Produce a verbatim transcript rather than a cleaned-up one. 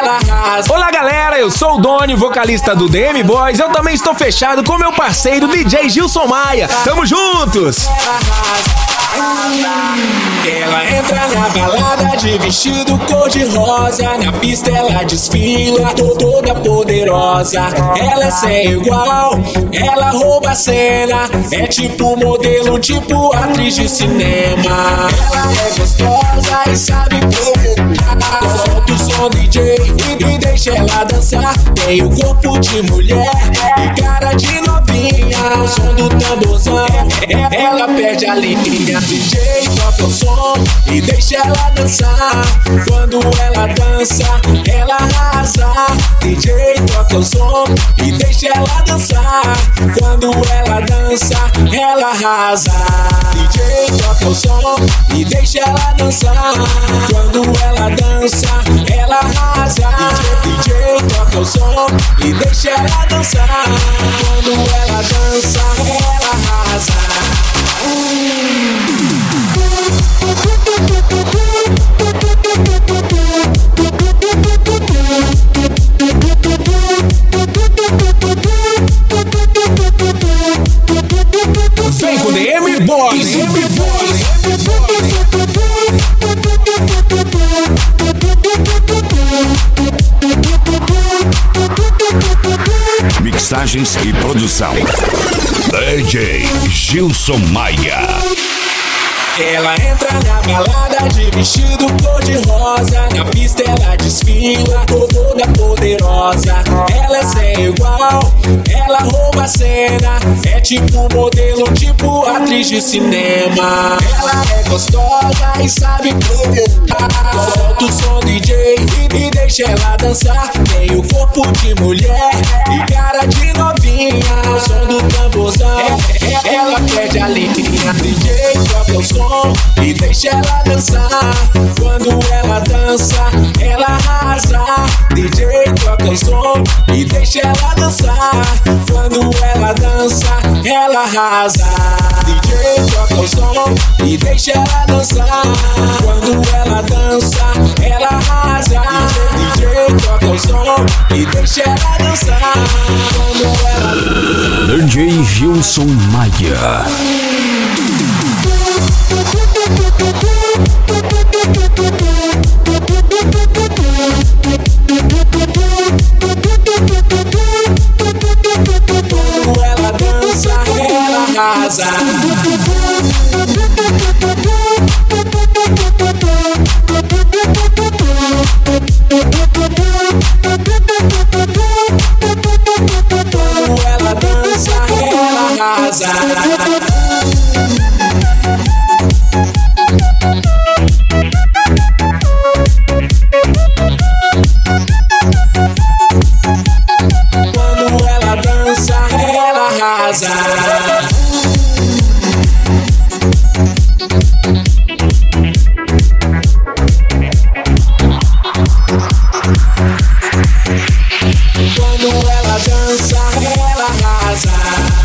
ela arrasa. Olá galera, eu sou o Doni, vocalista do D M Boys. Eu também estou fechado com meu parceiro D J Gilson Maia. Tamo juntos! Ela entra na balada de vestido cor-de-rosa. Na pista ela desfila, toda poderosa. Ela é sem igual, ela rouba a cena. É tipo modelo, tipo atriz de cinema. Ela é gostosa e sabe provocar. Solta o som D J e, e deixa ela dançar. Tem o corpo de mulher e cara de novinha. O som do tamborzão, ela perde a linha. D J toca o som e deixa ela dançar. Quando ela dança, ela arrasa. D J toca o som e deixa ela dançar. Quando ela dança, ela arrasa. D J toca o som e deixa ela dançar. Quando ela dança, ela arrasa. D J toca o som e deixa ela dançar. Quando ela dança, ela arrasa. Vem com D M Boys, D M Boys. Mixagens e produção D J Gilson Maia. Ela entra na balada de vestido cor-de-rosa. Na pista ela desfila, toda poderosa. Ela é sem igual, ela rouba a cena. É tipo modelo, tipo atriz de cinema. Ela é gostosa e sabe provocar. Solta o som D J e, e deixa ela dançar. Tem o corpo de mulher e cara de novinha. O som do tamborzão, é, é, ela perde a linha. D J toca o som e deixa ela dançar. Quando ela dança, ela arrasa. D J toca o som e deixa ela dançar. Quando ela dança, ela arrasa. D J toca o som e deixa ela dançar. Quando ela dança, ela arrasa. D J toca o som e deixa ela dançar. Quando ela... D J Gilson Maia. Quando ela dança, ela arrasa. Quando ela dança, ela arrasa. Quando ela dança, ela arrasa.